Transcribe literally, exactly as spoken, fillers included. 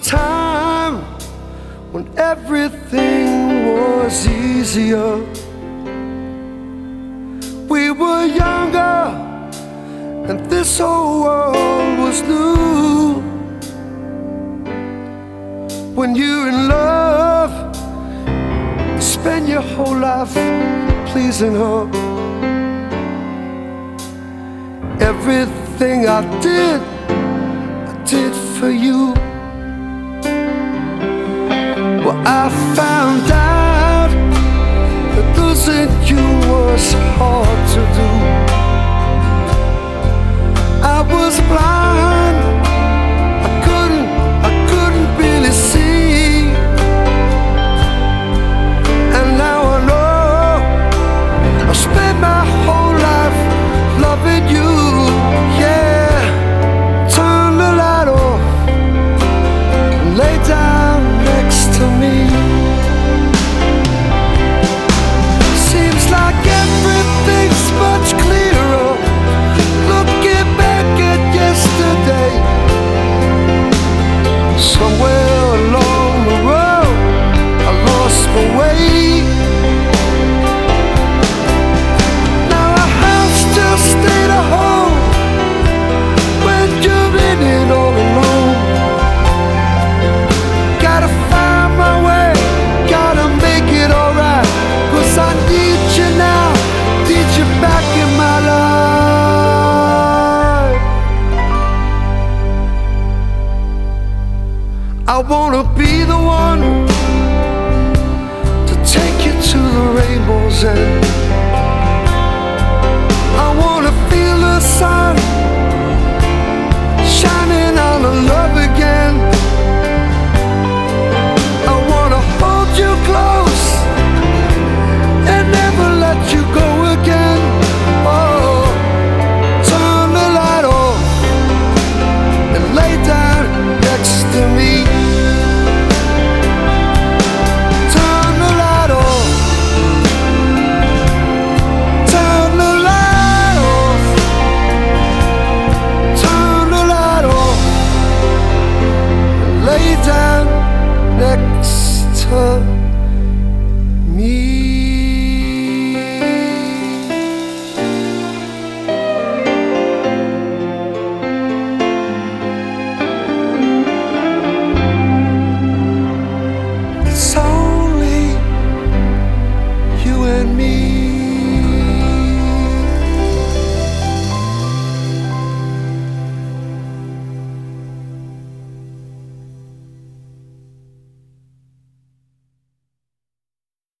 time when everything was easier. We were younger and this whole world was new. When you're in love, you spend your whole life pleasing her. Everything I did, I did for you. Well, I found out that losing you was hard to do. I was blind, I couldn't, I couldn't really see. And now I know I spent my whole life loving you. Yeah, turn the light off and lay down next to me. Seems like everything's much clearer looking back at yesterday. Somewhere along the road I lost my way. Now our house just stayed a home when you're in it all alone. Gotta find my way, gotta make it alright, 'cause I need you now, need you back in my life. I wanna be the one to take you to the rainbow's end. I wanna feel the sun shining on the love again.